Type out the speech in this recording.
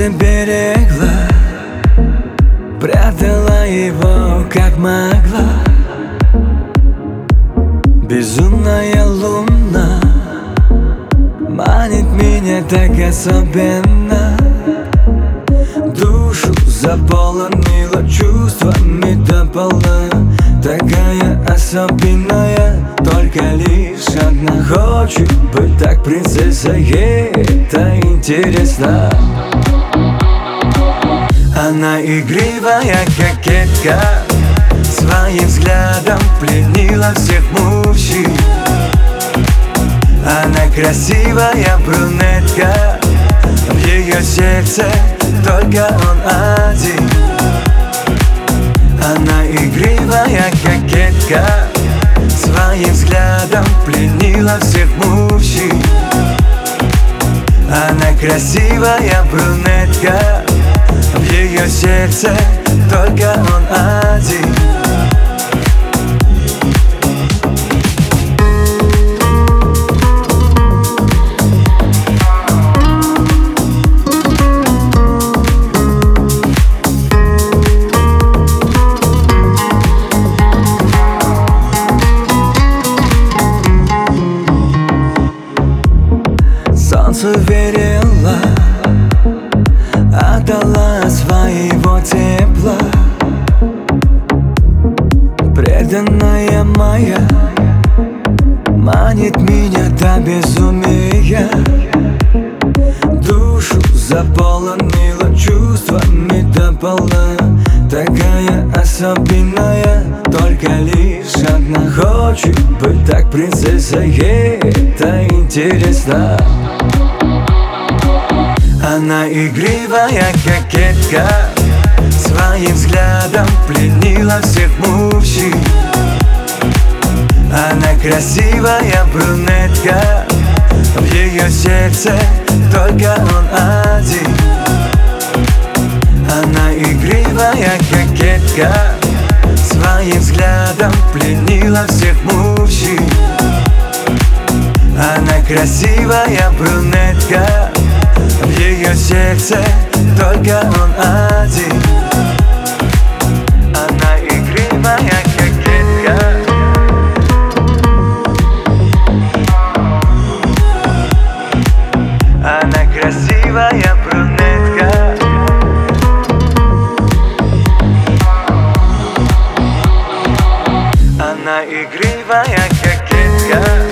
Солнце берегла, прятала его как могла. Безумная луна манит меня так особенно. Душу заполонила чувствами до полна. Такая особенная, только лишь одна. Хочет быть так принцессой, ей это интересно. Она игривая кокетка, своим взглядом пленила всех мужчин. Она красивая брюнетка, в ее сердце только он один. Она игривая кокетка, своим взглядом пленила всех мужчин. Она красивая брюнетка, в ее сердце только он один. Солнцу верила, отдала своего тепла. Преданная моя манит меня до безумия. Душу заполонила чувствами до полна. Такая особенная, только лишь одна. Хочет быть так принцессой, ей это интересно. Она игривая кокетка, своим взглядом пленила всех мужчин. Она красивая брюнетка, в ее сердце только он один. Она игривая кокетка, своим взглядом пленила всех мужчин. Она красивая брюнетка, в ее сердце только он один. Она игривая кокетка, она красивая брюнетка. Она игривая кокетка.